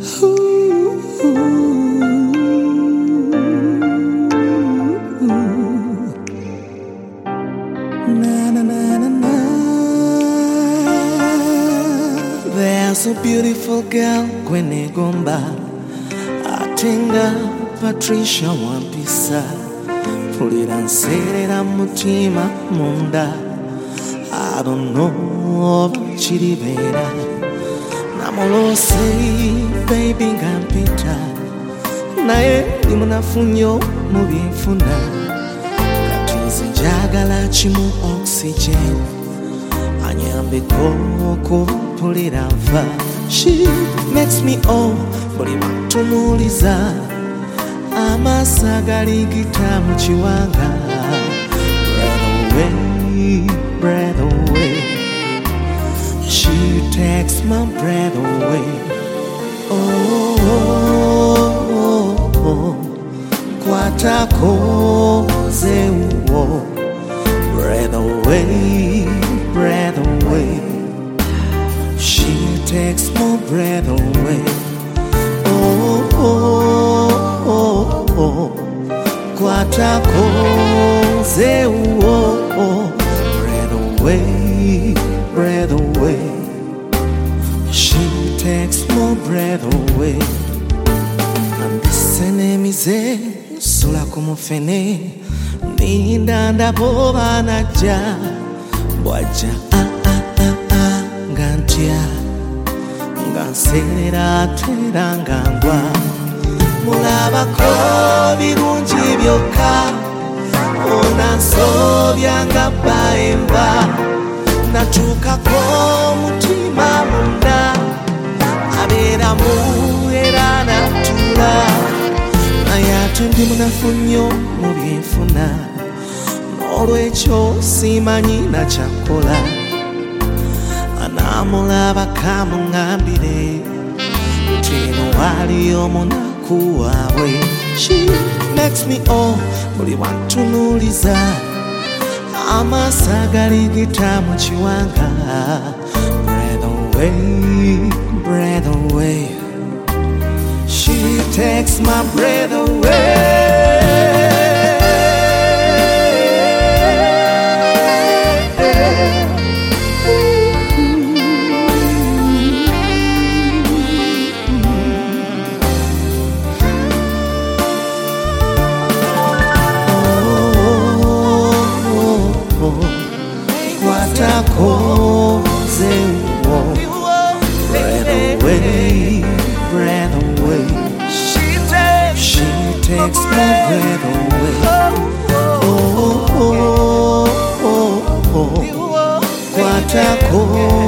There's a beautiful girl Gwene Gomba Atenga Patricia Wampisa Pulira nserera mutima munda I don't know chiribera Namolose baby ngampita Naye imunafunyo mubifuna Kati njagala chimu oxygen Anyambe koko pulira va She makes me oh buli matumuliza Amasagali gita muchiwanga Breath away She takes my breath away Oh, oh, oh, oh. Kwatako zeuo Breath away She takes my breath away Oh, oh, oh, oh Kwatako zeuo Breath away She takes my breath away Andisenemize Sula kumufene Nindanda boba naja Waja Ngantia Nganserera tera ngangwa Mulabako birungi byoka Onansobya nga baemba Natukako mutima munda Aberamu era natula Nayate ndi munafunyo mubyefuna N'olwekyo simanyi nakyakola Anamulaba kamuŋŋambire Tino wali omunaku waabwe She makes me oh buli wantunuliza Amasagali gita muchiwanga Breath away She takes my breath away Breath away She takes my breath away Oh, oh, oh, oh Kwatako